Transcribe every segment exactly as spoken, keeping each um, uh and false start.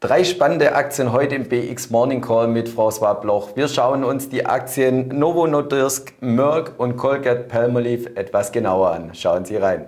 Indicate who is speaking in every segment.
Speaker 1: Drei spannende Aktien heute im B X Morning Call mit François Bloch. Wir schauen uns die Aktien Novo Nordisk, Merck und Colgate-Palmolive etwas genauer an. Schauen Sie rein.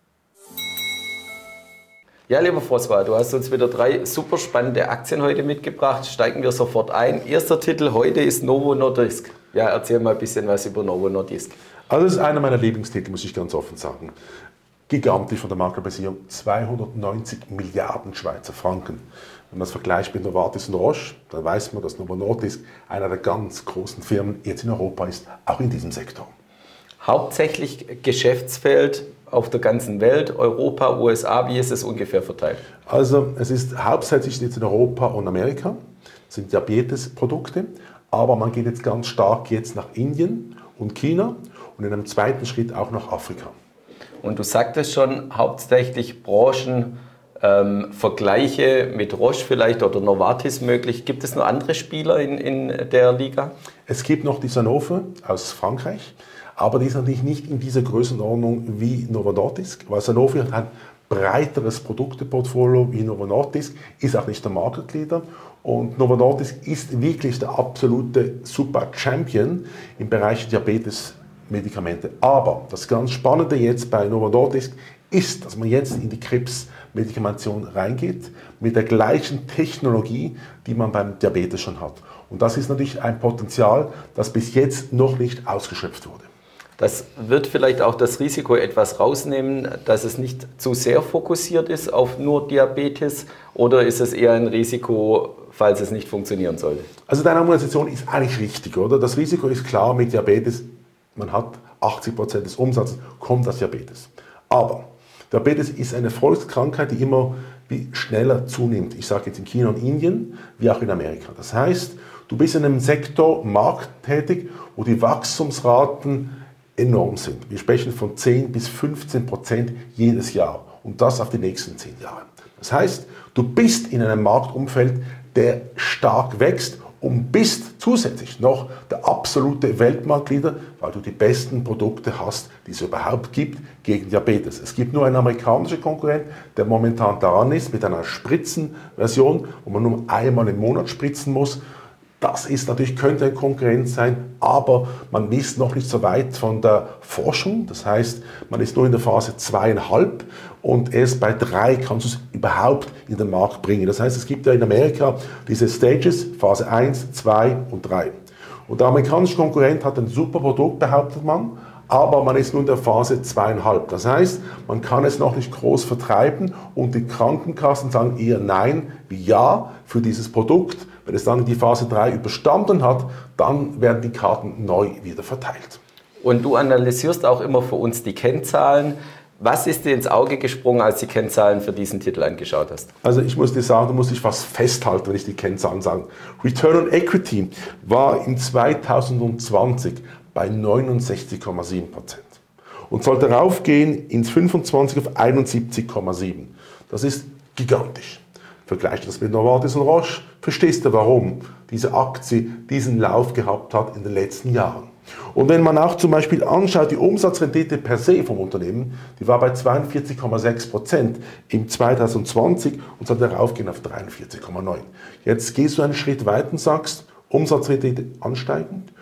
Speaker 1: Ja, lieber François, du hast uns wieder drei super spannende Aktien heute mitgebracht. Steigen wir sofort ein. Erster Titel heute ist Novo Nordisk. Ja, erzähl mal ein bisschen was über Novo Nordisk.
Speaker 2: Also das ist einer meiner Lieblingstitel, muss ich ganz offen sagen. Gigantisch von der Marktkapitalisierung, zweihundertneunzig Milliarden Schweizer Franken. Wenn man das vergleicht mit Novartis und Roche, dann weiß man, dass Novo Nordisk einer der ganz großen Firmen jetzt in Europa ist, auch in diesem Sektor.
Speaker 1: Hauptsächlich Geschäftsfeld auf der ganzen Welt, Europa, U S A, wie ist es ungefähr verteilt?
Speaker 2: Also es ist hauptsächlich jetzt in Europa und Amerika, das sind Diabetesprodukte, aber man geht jetzt ganz stark jetzt nach Indien und China und in einem zweiten Schritt auch nach Afrika.
Speaker 1: Und du sagtest schon, hauptsächlich Branchen, ähm, Vergleiche mit Roche vielleicht oder Novartis möglich. Gibt es noch andere Spieler in, in der Liga?
Speaker 2: Es gibt noch die Sanofi aus Frankreich, aber die ist natürlich nicht in dieser Größenordnung wie Novo Nordisk, weil Sanofi hat ein breiteres Produkteportfolio wie Novo Nordisk, ist auch nicht der Market Leader. Und Novo Nordisk ist wirklich der absolute Super Champion im Bereich Diabetes-Medikamente. Aber das ganz Spannende jetzt bei Novo Nordisk ist, dass man jetzt in die Krebsmedikamentation reingeht mit der gleichen Technologie, die man beim Diabetes schon hat. Und das ist natürlich ein Potenzial, das bis jetzt noch nicht ausgeschöpft wurde.
Speaker 1: Das wird vielleicht auch das Risiko etwas rausnehmen, dass es nicht zu sehr fokussiert ist auf nur Diabetes, oder ist es eher ein Risiko, falls es nicht funktionieren sollte?
Speaker 2: Also deine Argumentation ist eigentlich richtig, oder? Das Risiko ist klar mit Diabetes, man hat achtzig Prozent des Umsatzes kommt aus Diabetes. Aber Diabetes ist eine Volkskrankheit, die immer wie schneller zunimmt. Ich sage jetzt in China und Indien, wie auch in Amerika. Das heißt, du bist in einem Sektor Markt tätig, wo die Wachstumsraten enorm sind. Wir sprechen von zehn bis fünfzehn Prozent jedes Jahr und das auf die nächsten zehn Jahre. Das heißt, du bist in einem Marktumfeld, der stark wächst und bist zusätzlich noch der absolute Weltmarktleader, weil du die besten Produkte hast, die es überhaupt gibt gegen Diabetes. Es gibt nur einen amerikanischen Konkurrent, der momentan daran ist, mit einer Spritzenversion, wo man nur einmal im Monat spritzen muss. Das ist natürlich, könnte ein Konkurrent sein, aber man ist noch nicht so weit von der Forschung. Das heißt, man ist nur in der Phase zwei Komma fünf und erst bei drei kannst du es überhaupt in den Markt bringen. Das heißt, es gibt ja in Amerika diese Stages, Phase eins, zwei und drei. Und der amerikanische Konkurrent hat ein super Produkt, behauptet man, aber man ist nur in der Phase zwei Komma fünf. Das heißt, man kann es noch nicht groß vertreiben und die Krankenkassen sagen eher Nein wie Ja für dieses Produkt. Wenn es dann in die Phase drei überstanden hat, dann werden die Karten neu wieder verteilt.
Speaker 1: Und du analysierst auch immer für uns die Kennzahlen. Was ist dir ins Auge gesprungen, als du die Kennzahlen für diesen Titel angeschaut hast?
Speaker 2: Also ich muss dir sagen, da muss ich was festhalten, wenn ich die Kennzahlen sage. Return on Equity war in zweitausendzwanzig bei neunundsechzig Komma sieben Prozent und sollte raufgehen ins fünfundzwanzig auf einundsiebzig Komma sieben. Das ist gigantisch. Vergleicht das mit Novartis und Roche, verstehst du, warum diese Aktie diesen Lauf gehabt hat in den letzten Jahren. Und wenn man auch zum Beispiel anschaut, die Umsatzrendite per se vom Unternehmen, die war bei zweiundvierzig Komma sechs Prozent im zweitausendzwanzig und sollte raufgehen auf dreiundvierzig Komma neun. Jetzt gehst du einen Schritt weiter und sagst, Umsatzrendite ansteigend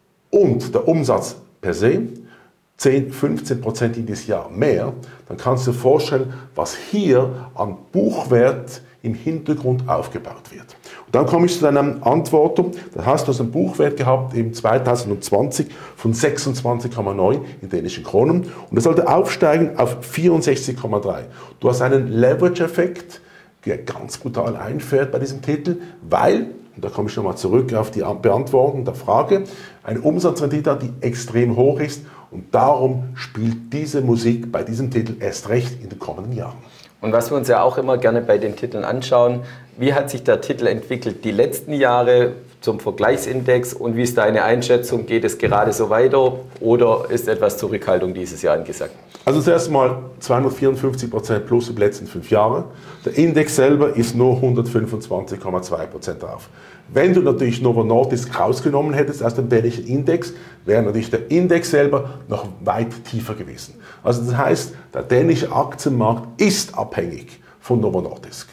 Speaker 2: und der Umsatz per se zehn, fünfzehn Prozent in dieses Jahr mehr, dann kannst du dir vorstellen, was hier an Buchwert im Hintergrund aufgebaut wird. Und dann komme ich zu deiner Antwort. Da hast du einen Buchwert gehabt im zweitausendzwanzig von sechsundzwanzig Komma neun in dänischen Kronen und das sollte aufsteigen auf vierundsechzig Komma drei. Du hast einen Leverage-Effekt, der ganz brutal einfährt bei diesem Titel, weil, und da komme ich nochmal zurück auf die Beantwortung der Frage, eine Umsatzrendite hat, die extrem hoch ist und darum spielt diese Musik bei diesem Titel erst recht in den kommenden Jahren.
Speaker 1: Und was wir uns ja auch immer gerne bei den Titeln anschauen, wie hat sich der Titel entwickelt die letzten Jahre zum Vergleichsindex und wie ist deine Einschätzung? Geht es gerade so weiter oder ist etwas Zurückhaltung dieses Jahr angesagt?
Speaker 2: Also zuerst mal zweihundertvierundfünfzig Prozent plus über die letzten fünf Jahre. Der Index selber ist nur hundertfünfundzwanzig Komma zwei Prozent drauf. Wenn du natürlich Novo Nordisk rausgenommen hättest aus dem dänischen Index, wäre natürlich der Index selber noch weit tiefer gewesen. Also das heißt, der dänische Aktienmarkt ist abhängig von Novo Nordisk.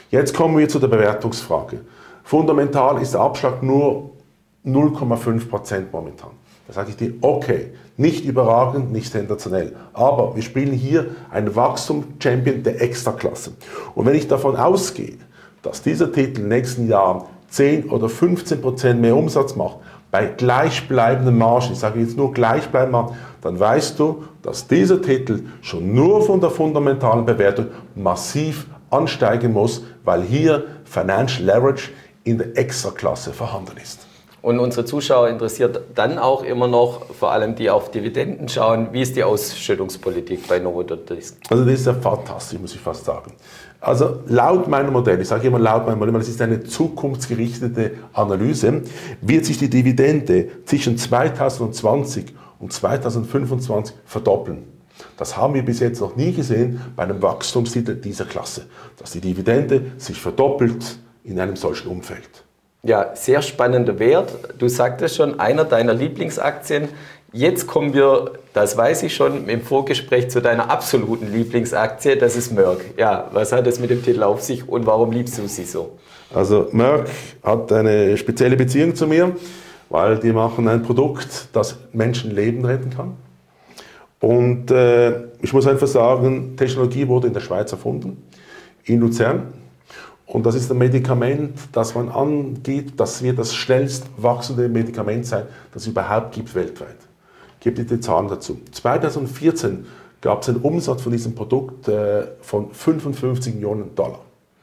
Speaker 2: Jetzt kommen wir zu der Bewertungsfrage. Fundamental ist der Abschlag nur null Komma fünf Prozent momentan. Da sage ich dir, okay, nicht überragend, nicht sensationell, aber wir spielen hier einen Wachstum-Champion der Extraklasse. Und wenn ich davon ausgehe, dass dieser Titel in den nächsten Jahren zehn oder fünfzehn Prozent mehr Umsatz macht, bei gleichbleibenden Margen, ich sage jetzt nur gleichbleibenden Margen, dann weißt du, dass dieser Titel schon nur von der fundamentalen Bewertung massiv ansteigen muss, weil hier Financial Leverage in der Extraklasse vorhanden ist.
Speaker 1: Und unsere Zuschauer interessiert dann auch immer noch, vor allem die auf Dividenden schauen, wie ist die Ausschüttungspolitik bei Novo Nordisk?
Speaker 2: Also das ist ja fantastisch, muss ich fast sagen. Also laut meinem Modell, ich sage immer laut meinem Modell, weil es ist eine zukunftsgerichtete Analyse, wird sich die Dividende zwischen zweitausendzwanzig und zweitausendfünfundzwanzig verdoppeln. Das haben wir bis jetzt noch nie gesehen bei einem Wachstumstitel dieser Klasse, dass die Dividende sich verdoppelt in einem solchen Umfeld.
Speaker 1: Ja, sehr spannender Wert. Du sagtest schon, einer deiner Lieblingsaktien. Jetzt kommen wir, das weiß ich schon, im Vorgespräch zu deiner absoluten Lieblingsaktie, das ist Merck. Ja, was hat es mit dem Titel auf sich und warum liebst du sie so?
Speaker 2: Also Merck hat eine spezielle Beziehung zu mir, weil die machen ein Produkt, das Menschenleben retten kann. Und äh, ich muss einfach sagen, Technologie wurde in der Schweiz erfunden, in Luzern. Und das ist ein Medikament, das man angeht, das wird das schnellst wachsende Medikament sein, das es überhaupt gibt weltweit. Ich gebe dir die Zahlen dazu. zweitausendvierzehn gab es einen Umsatz von diesem Produkt äh, von fünfundfünfzig Millionen Dollar.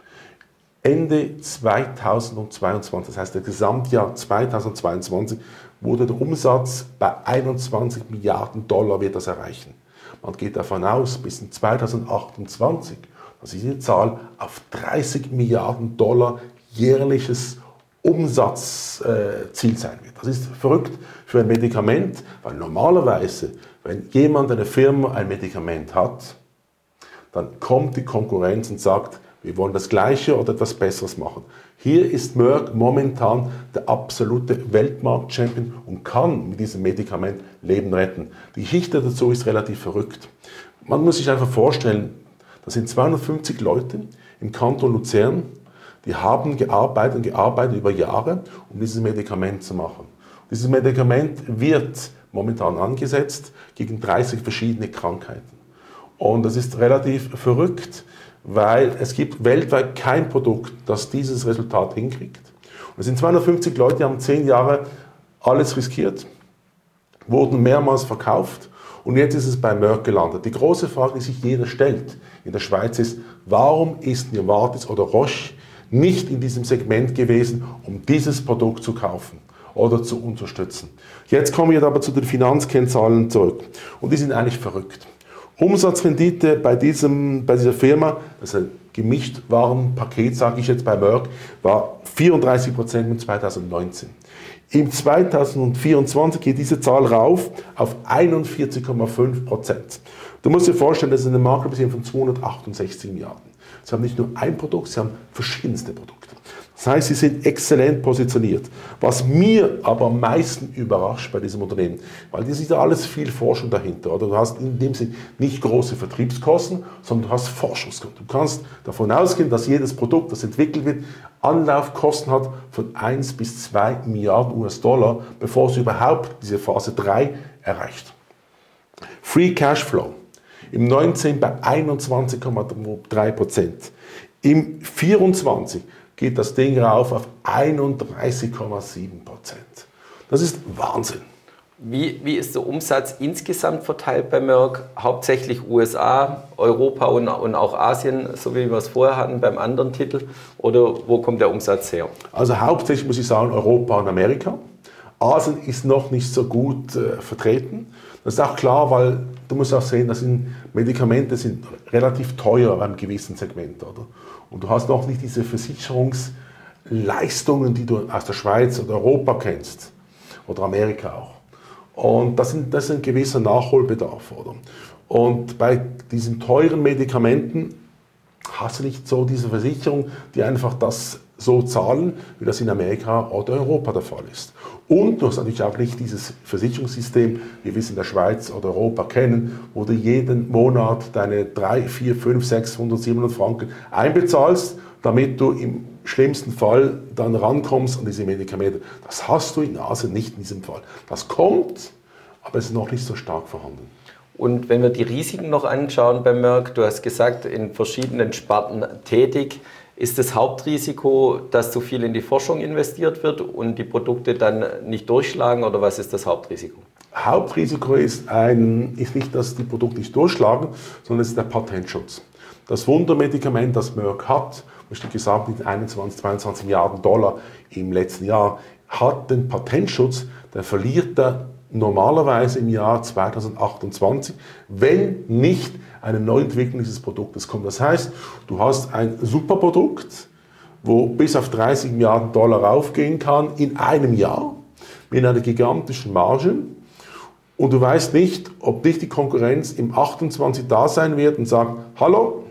Speaker 2: Ende zweitausendzweiundzwanzig, das heißt das Gesamtjahr zweitausendzweiundzwanzig, wurde der Umsatz bei einundzwanzig Milliarden Dollar wird das erreichen. Man geht davon aus, bis in zweitausendachtundzwanzig, dass diese Zahl auf dreißig Milliarden Dollar jährliches Umsatzziel äh, sein wird. Das ist verrückt für ein Medikament, weil normalerweise, wenn jemand, eine Firma ein Medikament hat, dann kommt die Konkurrenz und sagt, wir wollen das Gleiche oder etwas Besseres machen. Hier ist Merck momentan der absolute Weltmarkt-Champion und kann mit diesem Medikament Leben retten. Die Geschichte dazu ist relativ verrückt. Man muss sich einfach vorstellen, das sind zweihundertfünfzig Leute im Kanton Luzern, die haben gearbeitet und gearbeitet über Jahre, um dieses Medikament zu machen. Dieses Medikament wird momentan angesetzt gegen dreißig verschiedene Krankheiten. Und das ist relativ verrückt, weil es gibt weltweit kein Produkt, das dieses Resultat hinkriegt. Und es sind zweihundertfünfzig Leute, die haben zehn Jahre alles riskiert, wurden mehrmals verkauft und jetzt ist es bei Merck gelandet. Die große Frage, die sich jeder stellt in der Schweiz ist, warum ist Novartis oder Roche nicht in diesem Segment gewesen, um dieses Produkt zu kaufen oder zu unterstützen? Jetzt kommen wir aber zu den Finanzkennzahlen zurück und die sind eigentlich verrückt. Umsatzrendite bei, diesem, bei dieser Firma, das ist ein Gemischtwarenpaket, sage ich jetzt bei Merck, war vierunddreißig Prozent im zweitausendneunzehn. Im zweitausendvierundzwanzig geht diese Zahl rauf auf einundvierzig Komma fünf Prozent. Du musst dir vorstellen, das ist eine Marktkapitalisierung von zweihundertachtundsechzig Milliarden. Sie haben nicht nur ein Produkt, sie haben verschiedenste Produkte. Das heißt, sie sind exzellent positioniert. Was mir aber am meisten überrascht bei diesem Unternehmen, weil das ist ja alles viel Forschung dahinter. Oder? Du hast in dem Sinne nicht große Vertriebskosten, sondern du hast Forschungskosten. Du kannst davon ausgehen, dass jedes Produkt, das entwickelt wird, Anlaufkosten hat von eins bis zwei Milliarden U S Dollar, bevor es überhaupt diese Phase drei erreicht. Free Cashflow im neunzehn bei einundzwanzig Komma drei Prozent. Im vierundzwanzig geht das Ding rauf auf einunddreißig Komma sieben Prozent. Das ist Wahnsinn.
Speaker 1: Wie, wie ist der Umsatz insgesamt verteilt bei Merck? Hauptsächlich U S A, Europa und, und auch Asien, so wie wir es vorher hatten beim anderen Titel? Oder wo kommt der Umsatz her?
Speaker 2: Also hauptsächlich muss ich sagen Europa und Amerika. Asien ist noch nicht so gut äh, vertreten. Das ist auch klar, weil du musst auch sehen, das sind Medikamente sind relativ teuer beim gewissen Segment, oder? Und du hast noch nicht diese Versicherungsleistungen, die du aus der Schweiz oder Europa kennst oder Amerika auch. Und das, sind, das ist ein gewisser Nachholbedarf, oder? Und bei diesen teuren Medikamenten hast du nicht so diese Versicherung, die einfach das so zahlen, wie das in Amerika oder Europa der Fall ist. Und du hast natürlich auch nicht dieses Versicherungssystem, wie wir es in der Schweiz oder Europa kennen, wo du jeden Monat deine drei, vier, fünf, sechshundert, siebenhundert Franken einbezahlst, damit du im schlimmsten Fall dann rankommst an diese Medikamente. Das hast du in Asien nicht in diesem Fall. Das kommt, aber es ist noch nicht so stark vorhanden.
Speaker 1: Und wenn wir die Risiken noch anschauen bei Merck, du hast gesagt, in verschiedenen Sparten tätig, ist das Hauptrisiko, dass zu viel in die Forschung investiert wird und die Produkte dann nicht durchschlagen, oder was ist das Hauptrisiko?
Speaker 2: Hauptrisiko ist, ein, ist nicht, dass die Produkte nicht durchschlagen, sondern es ist der Patentschutz. Das Wundermedikament, das Merck hat, wie gesagt, mit einundzwanzig, zweiundzwanzig Milliarden Dollar im letzten Jahr, hat den Patentschutz, der verliert er normalerweise im Jahr zweitausendachtundzwanzig, wenn nicht eine Neuentwicklung dieses Produktes kommt. Das heißt, du hast ein Superprodukt, wo bis auf dreißig Milliarden Dollar raufgehen kann in einem Jahr mit einer gigantischen Marge, und du weißt nicht, ob nicht die Konkurrenz im achtundzwanzig da sein wird und sagt, hallo,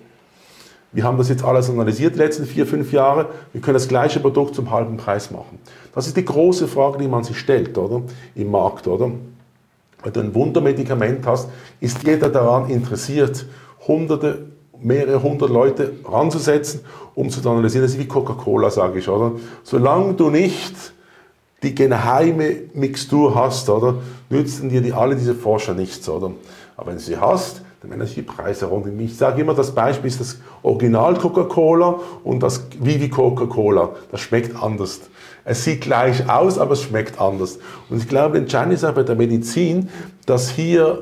Speaker 2: wir haben das jetzt alles analysiert die letzten vier, fünf Jahre, wir können das gleiche Produkt zum halben Preis machen. Das ist die große Frage, die man sich stellt, oder? Im Markt, oder? Wenn du ein Wundermedikament hast, ist jeder daran interessiert, hunderte, mehrere hundert Leute ranzusetzen, um zu analysieren. Das ist wie Coca-Cola, sage ich, oder? Solange du nicht die geheime Mixtur hast, oder, nützen dir die, alle diese Forscher nichts, oder? Aber wenn du sie hast, dann werden sich die Preise runter. Ich sage immer, das Beispiel ist das Original Coca-Cola und das Vivi Coca-Cola. Das schmeckt anders. Es sieht gleich aus, aber es schmeckt anders. Und ich glaube, entscheidend ist auch bei der Medizin, dass hier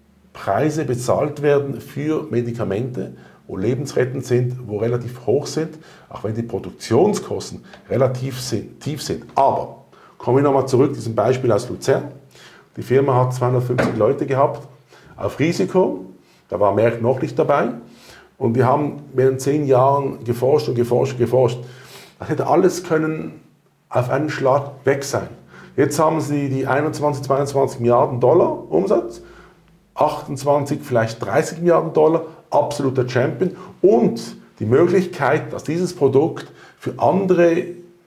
Speaker 2: Preise bezahlt werden für Medikamente, wo lebensrettend sind, wo relativ hoch sind, auch wenn die Produktionskosten relativ sind, tief sind. Aber komme ich nochmal zurück, diesem Beispiel aus Luzern. Die Firma hat zweihundertfünfzig Leute gehabt auf Risiko. Da war Merck noch nicht dabei. Und wir haben während zehn Jahren geforscht und geforscht und geforscht. Das hätte alles können auf einen Schlag weg sein. Jetzt haben sie die einundzwanzig, zweiundzwanzig Milliarden Dollar Umsatz, achtundzwanzig, vielleicht dreißig Milliarden Dollar, absoluter Champion. Und die Möglichkeit, dass dieses Produkt für andere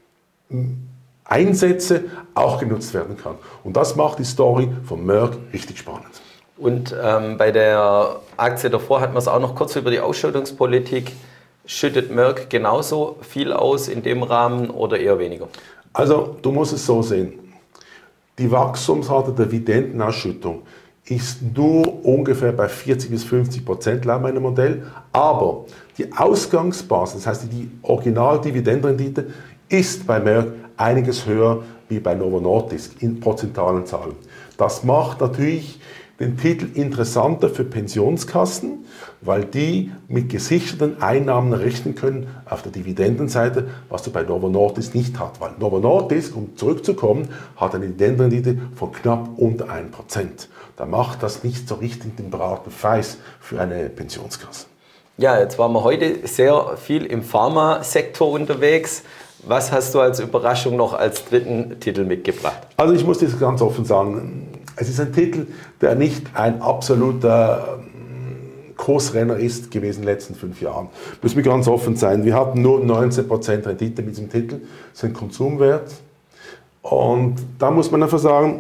Speaker 2: Einsätze auch genutzt werden kann. Und das macht die Story von Merck richtig spannend.
Speaker 1: Und ähm, bei der Aktie davor hatten wir es auch noch kurz über die Ausschüttungspolitik. Schüttet Merck genauso viel aus in dem Rahmen oder eher weniger?
Speaker 2: Also du musst es so sehen. Die Wachstumsrate der Dividendenausschüttung ist nur ungefähr bei vierzig bis fünfzig Prozent laut meinem Modell. Aber die Ausgangsbasis, das heißt die Original-Dividendenrendite, ist bei Merck einiges höher wie bei Novo Nordisk in prozentualen Zahlen. Das macht natürlich den Titel interessanter für Pensionskassen, weil die mit gesicherten Einnahmen rechnen können auf der Dividendenseite, was du bei Novo Nordisk nicht hast. Weil Novo Nordisk, um zurückzukommen, hat eine Dividendenrendite von knapp unter ein Prozent. Da macht das nicht so richtig den Braten Feiß für eine Pensionskasse.
Speaker 1: Ja, jetzt waren wir heute sehr viel im Pharmasektor unterwegs. Was hast du als Überraschung noch als dritten Titel mitgebracht?
Speaker 2: Also ich muss das ganz offen sagen, es ist ein Titel, der nicht ein absoluter Kursrenner ist gewesen in den letzten fünf Jahren. Müssen wir ganz offen sein. Wir hatten nur neunzehn Prozent Rendite mit diesem Titel. Das ist ein Konsumwert. Und da muss man einfach sagen,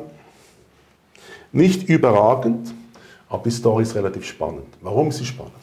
Speaker 2: nicht überragend, aber die Story ist relativ spannend. Warum ist sie spannend?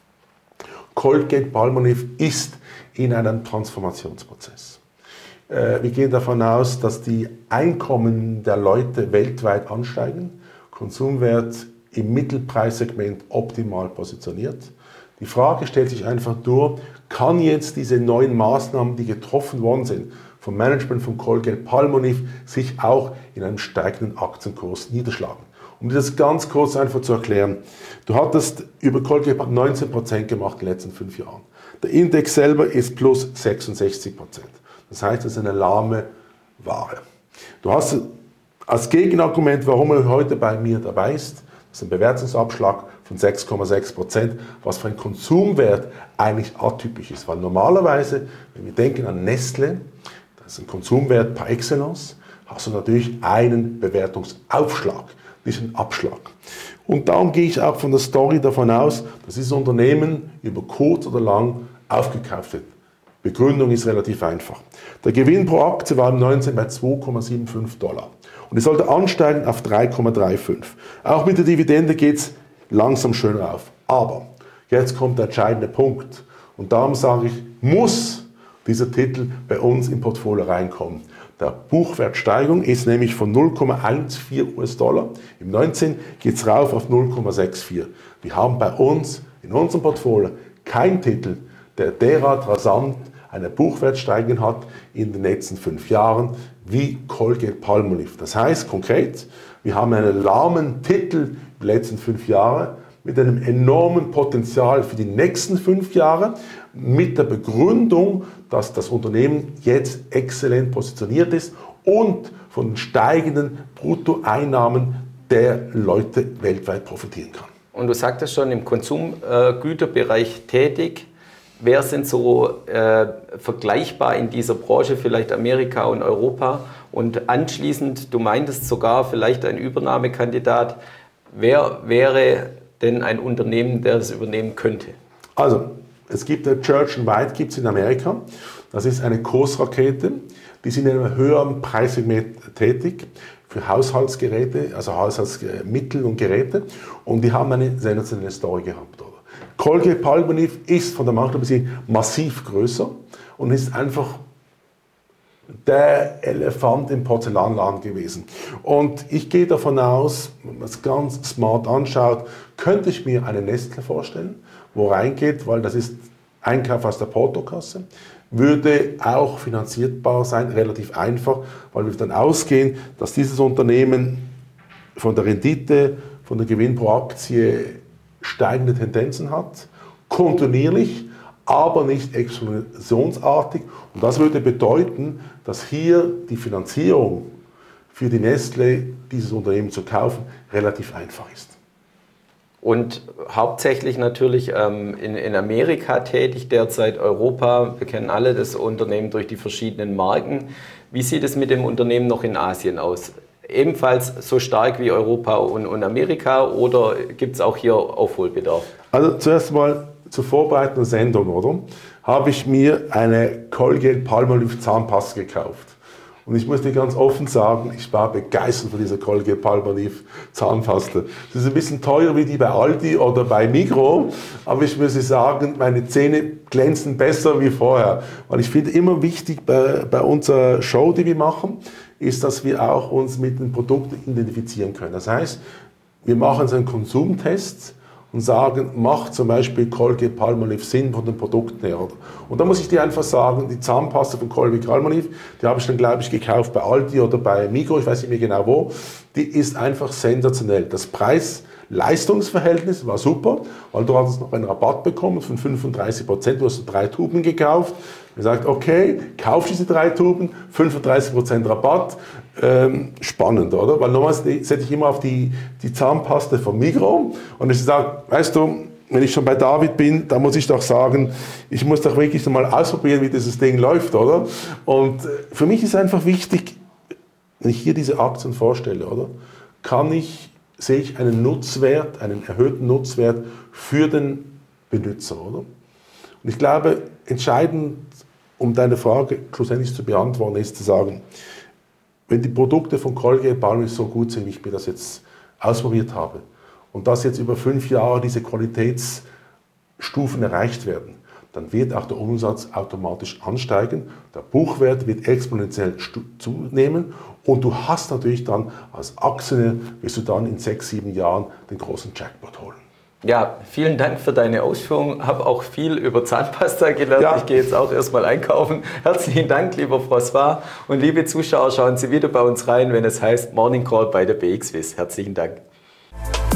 Speaker 2: Colgate-Palmolive ist in einem Transformationsprozess. Wir gehen davon aus, dass die Einkommen der Leute weltweit ansteigen, Konsumwert im Mittelpreissegment optimal positioniert. Die Frage stellt sich einfach nur, kann jetzt diese neuen Maßnahmen, die getroffen worden sind, vom Management von Colgate-Palmolive, sich auch in einem steigenden Aktienkurs niederschlagen? Um das ganz kurz einfach zu erklären, du hattest über Colgate neunzehn Prozent gemacht in den letzten fünf Jahren. Der Index selber ist plus sechsundsechzig Prozent. Das heißt, es ist eine lahme Ware. Du hast als Gegenargument, warum er heute bei mir dabei ist, das ist ein Bewertungsabschlag von sechs Komma sechs Prozent, was für einen Konsumwert eigentlich atypisch ist. Weil normalerweise, wenn wir denken an Nestle, das ist ein Konsumwert par excellence, hast du natürlich einen Bewertungsaufschlag, nicht einen Abschlag. Und darum gehe ich auch von der Story davon aus, dass dieses Unternehmen über kurz oder lang aufgekauft wird. Begründung ist relativ einfach. Der Gewinn pro Aktie war im neunzehn bei zwei Komma fünfundsiebzig Dollar. Und es sollte ansteigen auf drei Komma fünfunddreißig. Auch mit der Dividende geht es langsam schön rauf. Aber jetzt kommt der entscheidende Punkt. Und darum sage ich, muss dieser Titel bei uns im Portfolio reinkommen. Der Buchwertsteigerung ist nämlich von null Komma vierzehn US-Dollar. Im neunzehn geht es rauf auf null Komma vierundsechzig. Wir haben bei uns in unserem Portfolio keinen Titel, der derart rasant eine Buchwertsteigerung hat in den letzten fünf Jahren wie Colgate-Palmolive. Das heißt konkret, wir haben einen lahmen Titel in den letzten fünf Jahren mit einem enormen Potenzial für die nächsten fünf Jahre, mit der Begründung, dass das Unternehmen jetzt exzellent positioniert ist und von den steigenden Bruttoeinnahmen der Leute weltweit profitieren kann.
Speaker 1: Und du sagtest schon, im Konsumgüterbereich tätig. Wer sind so äh, vergleichbar in dieser Branche, vielleicht Amerika und Europa? Und anschließend, du meintest sogar vielleicht ein Übernahmekandidat. Wer wäre denn ein Unternehmen, der das übernehmen könnte?
Speaker 2: Also, es gibt der Church and White, gibt es in Amerika. Das ist eine Kursrakete. Die sind in einem höheren Preissegment tätig für Haushaltsgeräte, also Haushaltsmittel und Geräte. Und die haben eine sensationelle Story gehabt. Oder? Colgate-Palmolive ist von der Marktkapazität massiv größer und ist einfach der Elefant im Porzellanladen gewesen. Und ich gehe davon aus, wenn man es ganz smart anschaut, könnte ich mir eine Nestle vorstellen, wo reingeht, weil das ist Einkauf aus der Portokasse, würde auch finanzierbar sein, relativ einfach, weil wir dann ausgehen, dass dieses Unternehmen von der Rendite, von der Gewinn pro Aktie steigende Tendenzen hat, kontinuierlich, aber nicht explosionsartig. Und das würde bedeuten, dass hier die Finanzierung für die Nestle, dieses Unternehmen zu kaufen, relativ einfach ist.
Speaker 1: Und hauptsächlich natürlich ähm, in, in Amerika tätig, derzeit Europa. Wir kennen alle das Unternehmen durch die verschiedenen Marken. Wie sieht es mit dem Unternehmen noch in Asien aus? Ebenfalls so stark wie Europa und, und Amerika oder gibt es auch hier Aufholbedarf?
Speaker 2: Also zuerst mal zur vorbereitenden Sendung, oder? Habe ich mir eine Colgate-Palmolive Zahnpasta gekauft. Und ich muss dir ganz offen sagen, ich war begeistert von dieser Colgate-Palmolive Zahnpasta. Das ist ein bisschen teurer wie die bei Aldi oder bei Migros, aber ich muss sagen, meine Zähne glänzen besser wie vorher. Weil ich finde immer wichtig bei, bei unserer Show, die wir machen, ist, dass wir auch uns mit den Produkten identifizieren können. Das heißt, wir machen so einen Konsumtest und sagen, macht zum Beispiel Colgate-Palmolive Sinn von den Produkten her. Und da muss ich dir einfach sagen, die Zahnpasta von Colgate-Palmolive, die habe ich dann, glaube ich, gekauft bei Aldi oder bei Migros, ich weiß nicht mehr genau wo, die ist einfach sensationell. Das Preis-Leistungs-Verhältnis war super, weil du hattest noch einen Rabatt bekommen von fünfunddreißig Prozent, du hast drei Tuben gekauft. Wir sagt, okay, kauf diese drei Tuben, fünfunddreißig Prozent Rabatt, ähm, spannend, oder? Weil normalerweise setze ich immer auf die, die Zahnpasta von Migros und ich sage, weißt du, wenn ich schon bei David bin, da muss ich doch sagen, ich muss doch wirklich mal ausprobieren, wie dieses Ding läuft, oder? Und für mich ist einfach wichtig, wenn ich hier diese Aktien vorstelle, oder, kann ich, sehe ich einen Nutzwert, einen erhöhten Nutzwert für den Benutzer, oder? Und ich glaube, entscheidend, um deine Frage schlussendlich zu beantworten, ist zu sagen, wenn die Produkte von Colgate-Palmolive so gut sind, wie ich mir das jetzt ausprobiert habe, und dass jetzt über fünf Jahre diese Qualitätsstufen erreicht werden, dann wird auch der Umsatz automatisch ansteigen, der Buchwert wird exponentiell zunehmen und du hast natürlich dann als Aktionär, wirst du dann in sechs, sieben Jahren den großen Jackpot holen.
Speaker 1: Ja, vielen Dank für deine Ausführungen. Habe auch viel über Zahnpasta gelernt. Ja. Ich gehe jetzt auch erstmal einkaufen. Herzlichen Dank, lieber François. Und liebe Zuschauer, schauen Sie wieder bei uns rein, wenn es heißt Morning Call bei der B X W I S. Herzlichen Dank.